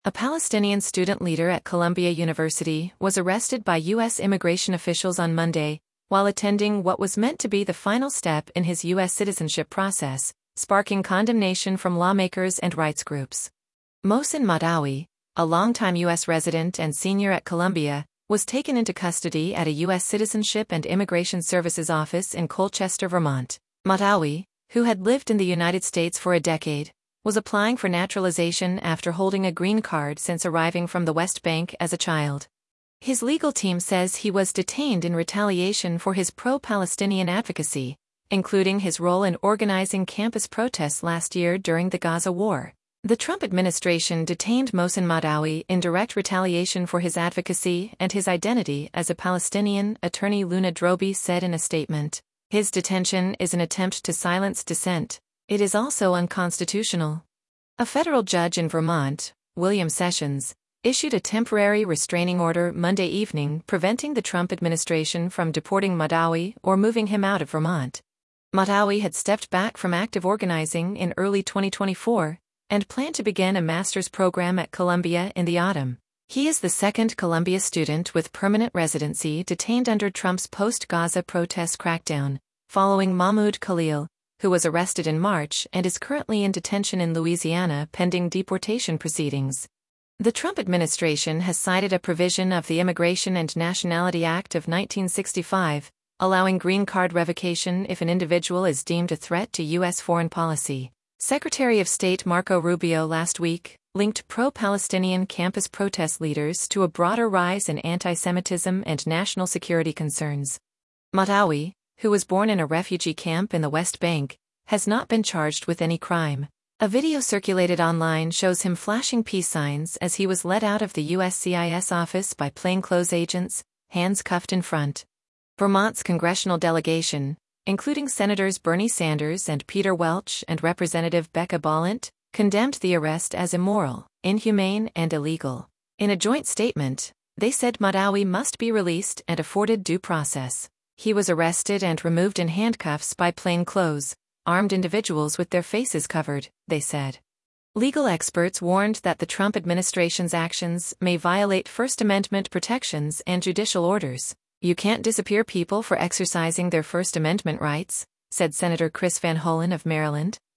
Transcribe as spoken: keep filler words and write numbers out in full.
A Palestinian student leader at Columbia University was arrested by U S immigration officials on Monday while attending what was meant to be the final step in his U S citizenship process, sparking condemnation from lawmakers and rights groups. Mohsen Madawi, a longtime U S resident and senior at Columbia, was taken into custody at a U S Citizenship and Immigration Services office in Colchester, Vermont. Madawi, who had lived in the United States for a decade, was applying for naturalization after holding a green card since arriving from the West Bank as a child. His legal team says he was detained in retaliation for his pro-Palestinian advocacy, including his role in organizing campus protests last year during the Gaza war. The Trump administration detained Mohsen Madawi in direct retaliation for his advocacy and his identity as a Palestinian, attorney Luna Droby said in a statement. His detention is an attempt to silence dissent. It is also unconstitutional. A federal judge in Vermont, William Sessions, issued a temporary restraining order Monday evening preventing the Trump administration from deporting Madawi or moving him out of Vermont. Madawi had stepped back from active organizing in early twenty twenty-four and planned to begin a master's program at Columbia in the autumn. He is the second Columbia student with permanent residency detained under Trump's post-Gaza protest crackdown, following Mahmoud Khalil, who was arrested in March and is currently in detention in Louisiana pending deportation proceedings. The Trump administration has cited a provision of the Immigration and Nationality Act of nineteen sixty-five, allowing green card revocation if an individual is deemed a threat to U S foreign policy. Secretary of State Marco Rubio last week linked pro-Palestinian campus protest leaders to a broader rise in anti-Semitism and national security concerns. Madawi, who was born in a refugee camp in the West Bank, has not been charged with any crime. A video circulated online shows him flashing peace signs as he was led out of the U S C I S office by plainclothes agents, hands cuffed in front. Vermont's congressional delegation, including Senators Bernie Sanders and Peter Welch and Representative Becca Balint, condemned the arrest as immoral, inhumane, and illegal. In a joint statement, they said Madawi must be released and afforded due process. He was arrested and removed in handcuffs by plainclothes, armed individuals with their faces covered, they said. Legal experts warned that the Trump administration's actions may violate First Amendment protections and judicial orders. You can't disappear people for exercising their First Amendment rights, said Senator Chris Van Hollen of Maryland.